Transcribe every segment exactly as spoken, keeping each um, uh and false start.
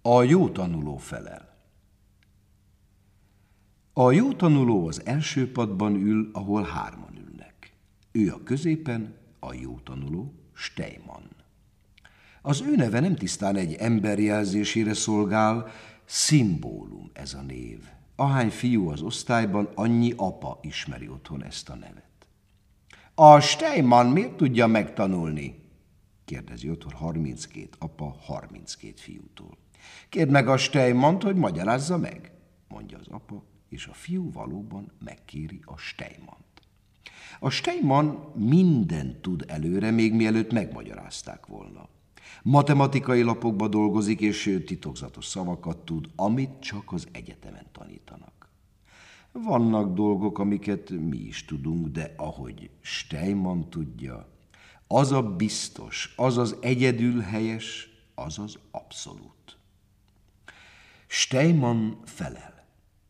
A jó tanuló felel. A jó tanuló az első padban ül, ahol hárman ülnek. Ő a középen, a jó tanuló, Steinmann. Az ő neve nem tisztán egy ember jelzésére szolgál, szimbólum ez a név. Ahány fiú az osztályban, annyi apa ismeri otthon ezt a nevet. A Steinmann miért tudja megtanulni? Kérdezi otthon harminckét apa harminckét fiútól. Kérd meg a Steinmannt, hogy magyarázza meg, mondja az apa, és a fiú valóban megkéri a Steinmannt. A Steinmann mindent tud előre, még mielőtt megmagyarázták volna. Matematikai lapokba dolgozik, és titokzatos szavakat tud, amit csak az egyetemen tanítanak. Vannak dolgok, amiket mi is tudunk, de ahogy Steinmann tudja, az a biztos, az az egyedül helyes, az az abszolút. Steinmann felel.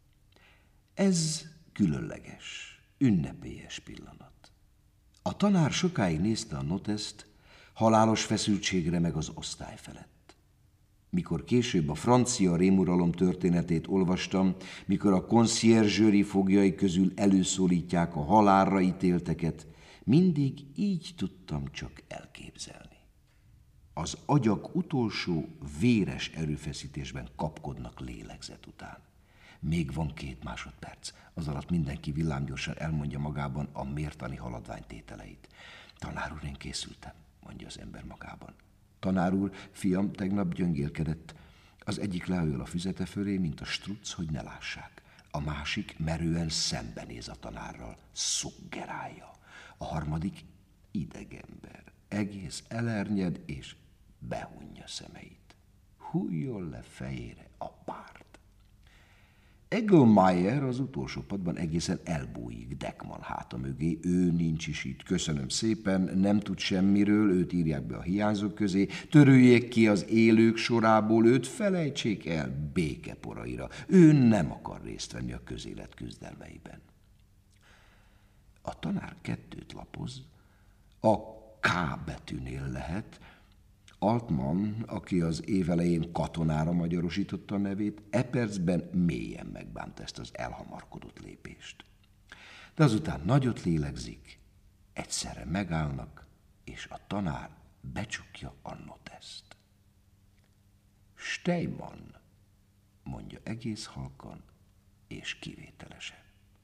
Ez különleges, ünnepélyes pillanat. A tanár sokáig nézte a noteszt, halálos feszültségre meg az osztály felett. Mikor később a francia rémuralom történetét olvastam, mikor a conciergerie foglyai közül előszólítják a halálra ítélteket, mindig így tudtam csak elképzelni. Az agyak utolsó véres erőfeszítésben kapkodnak lélegzet után. Még van két másodperc, az alatt mindenki villámgyorsan elmondja magában a mértani haladvány tételeit. Tanár úr, én készültem, mondja az ember magában. Tanár úr, fiam tegnap gyöngélkedett. Az egyik leöl a füzete fölé, mint a struc, hogy ne lássák. A másik merően szembenéz a tanárral, szuggerálja. A harmadik idegember, egész elernyed és behunja szemeit. Hújjon le fejére a párt. Egelmeyer az utolsó padban egészen elbújik Deckmann háta mögé. Ő nincs is itt, köszönöm szépen, nem tud semmiről, őt írják be a hiányzók közé, törőjék ki az élők sorából, őt felejtsék el békeporaira. Ő nem akar részt venni a közélet küzdelmeiben. A tanár kettőt lapoz, a K betűnél lehet. Altmann, aki az évelején katonára magyarosította a nevét, e percben mélyen megbánta ezt az elhamarkodott lépést. De azután nagyot lélegzik, egyszerre megállnak, és a tanár becsukja a noteszt. Steinmann, mondja egész halkan és kivételesen.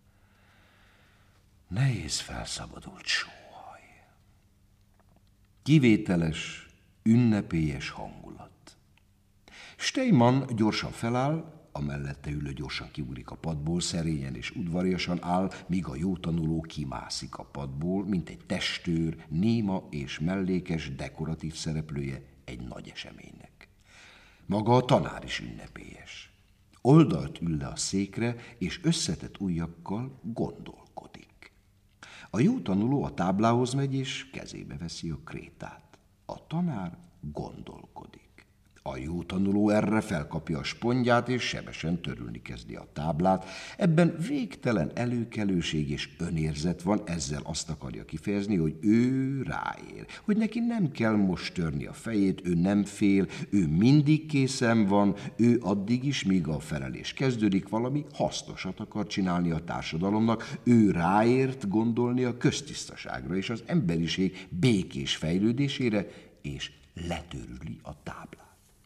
Nehéz felszabadult sóhaj. Kivételes, ünnepélyes hangulat. Steinmann gyorsan feláll, a mellette ülő gyorsan kiugrik a padból, szerényen és udvariasan áll, míg a jó tanuló kimászik a padból, mint egy testőr, néma és mellékes, dekoratív szereplője egy nagy eseménynek. Maga a tanár is ünnepélyes. Oldalt ül le a székre, és összetett ujjakkal gondolkodik. A jó tanuló a táblához megy, és kezébe veszi a krétát. A tanár gondolkodik. A jó tanuló erre felkapja a spondját, és sebesen törülni kezdi a táblát. Ebben végtelen előkelőség és önérzet van, ezzel azt akarja kifejezni, hogy ő ráér, hogy neki nem kell most törni a fejét, ő nem fél, ő mindig készen van, ő addig is, míg a felelés kezdődik, valami hasznosat akar csinálni a társadalomnak, ő ráért gondolni a köztisztaságra és az emberiség békés fejlődésére, és letörüli a táblát.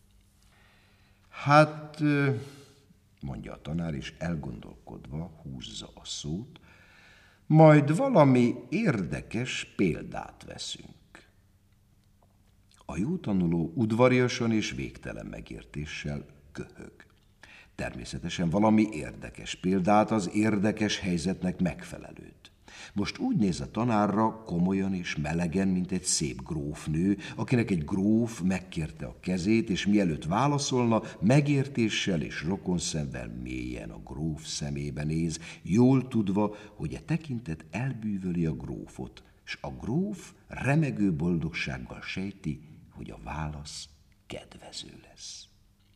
Hát, mondja a tanár, és elgondolkodva húzza a szót, majd valami érdekes példát veszünk. A jó tanuló udvariasan és végtelen megértéssel köhög. Természetesen valami érdekes példát, az érdekes helyzetnek megfelelőt. Most úgy néz a tanárra komolyan és melegen, mint egy szép grófnő, akinek egy gróf megkérte a kezét, és mielőtt válaszolna, megértéssel és rokonszenvvel mélyen a gróf szemébe néz, jól tudva, hogy a tekintet elbűvöli a grófot, s a gróf remegő boldogsággal sejti, hogy a válasz kedvező lesz.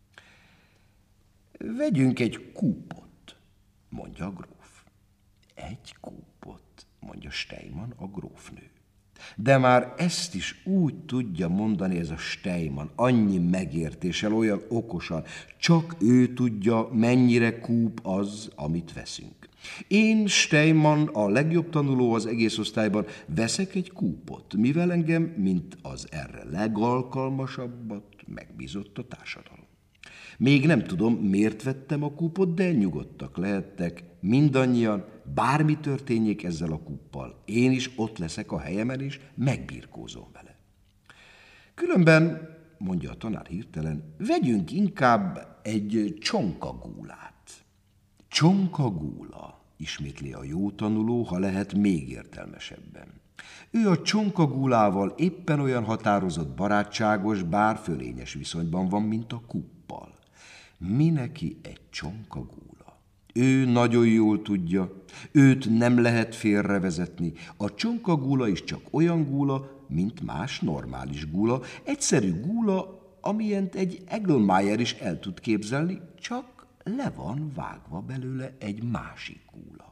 Vegyünk egy kúpot, mondja a gróf. Egy kúpot, mondja Steinmann, a grófnő. De már ezt is úgy tudja mondani ez a Steinmann, annyi megértéssel, olyan okosan, csak ő tudja, mennyire kúp az, amit veszünk. Én, Steinmann, a legjobb tanuló az egész osztályban, veszek egy kúpot, mivel engem, mint az erre legalkalmasabbat megbízott a társadalom. Még nem tudom, miért vettem a kúpot, de nyugodtak lehettek, mindannyian, bármi történjék ezzel a kúppal. Én is ott leszek a helyemen, és megbirkózom vele. Különben, mondja a tanár hirtelen, vegyünk inkább egy csonkagúlát. Csonkagúla, ismétli a jó tanuló, ha lehet még értelmesebben. Ő a csonkagúlával éppen olyan határozott, barátságos, bár fölényes viszonyban van, mint a kuppal. Mi neki egy csonkagúla? Ő nagyon jól tudja, őt nem lehet félrevezetni. A csonkagúla is csak olyan gúla, mint más normális gúla, egyszerű gúla, amilyent egy Egelmeyer is el tud képzelni, csak le van vágva belőle egy másik gúla.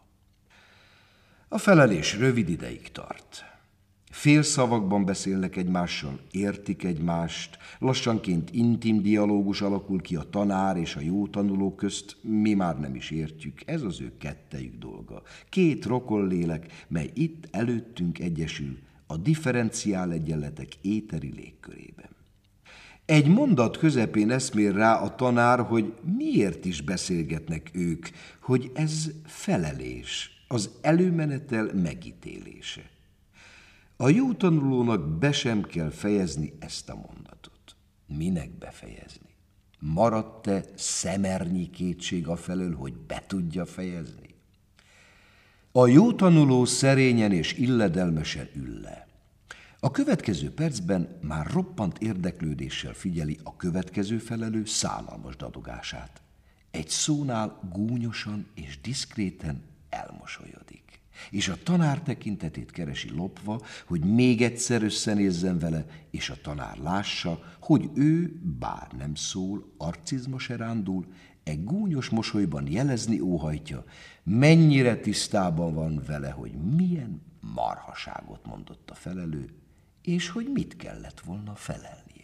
A felelés rövid ideig tart. Félszavakban beszélnek egymással, értik egymást, lassanként intim dialógus alakul ki a tanár és a jó tanuló közt, mi már nem is értjük, ez az ő kettejük dolga. Két rokonlélek, mely itt előttünk egyesül a differenciál egyenletek éteri légkörében. Egy mondat közepén eszmél rá a tanár, hogy miért is beszélgetnek ők, hogy ez felelés, az előmenetel megítélése. A jó tanulónak be sem kell fejezni ezt a mondatot. Minek befejezni? Maradt-e szemernyi kétség afelől, hogy be tudja fejezni? A jó tanuló szerényen és illedelmesen ül le. A következő percben már roppant érdeklődéssel figyeli a következő felelő szállalmas dadogását. Egy szónál gúnyosan és diszkréten elmosolyodik, és a tanár tekintetét keresi lopva, hogy még egyszer összenézzen vele, és a tanár lássa, hogy ő, bár nem szól, arcizma se rándul, egy gúnyos mosolyban jelezni óhajtja, mennyire tisztában van vele, hogy milyen marhaságot mondott a felelő, és hogy mit kellett volna felelni.